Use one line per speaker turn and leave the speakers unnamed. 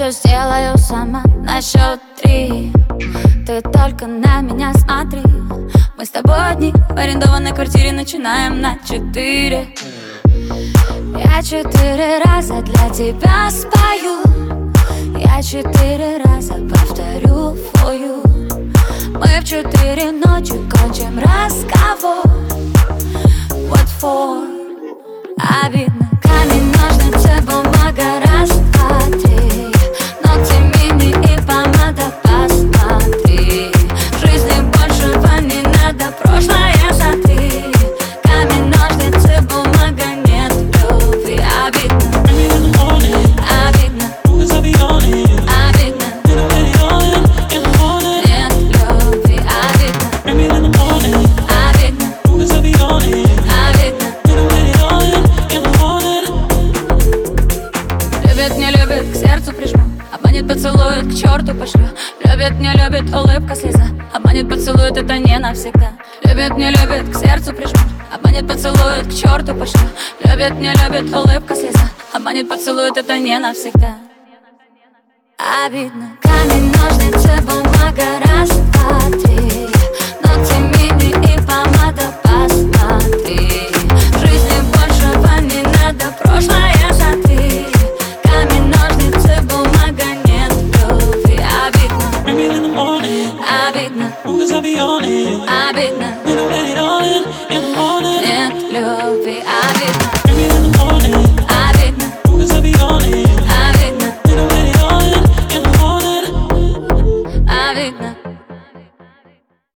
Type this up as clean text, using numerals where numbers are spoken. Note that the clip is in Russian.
все сделаю сама на счет 3. Ты только на меня смотри. Мы с тобой одни в арендованной квартире, начинаем на 4. Я 4 раза для тебя спою, я 4 раза повторю for you. Мы в 4 ночи кончим разговор. What for? Обидно. Камень, ножницы, бумага, раз, два, три. Ногти, мини и помада, посмотри. В жизни большего не надо, прошлое сотри. Камень, ножницы, бумага, нет любви. Обидно. Обидно. Обидно. Нет любви. Обидно. Любит, не любит, к сердцу прижму. Обманет, поцелует, к черту пошлю. Любит, не любит, улыбка, слеза. Обманет, поцелует, это не навсегда. Любит, не любит, к сердцу прижму. Обманет, поцелует, к черту пошлю. Любит, не любит, улыбка, слеза. Обманет, поцелует, это не навсегда. Обидно. Камень, ножницы, бумага, раз, два, три. Ногти, мини и помада, посмотри. В жизни большего не надо, прошлое сотри. Камень, ножницы, бумага, нет любви. Обидно. Обидно. Обидно.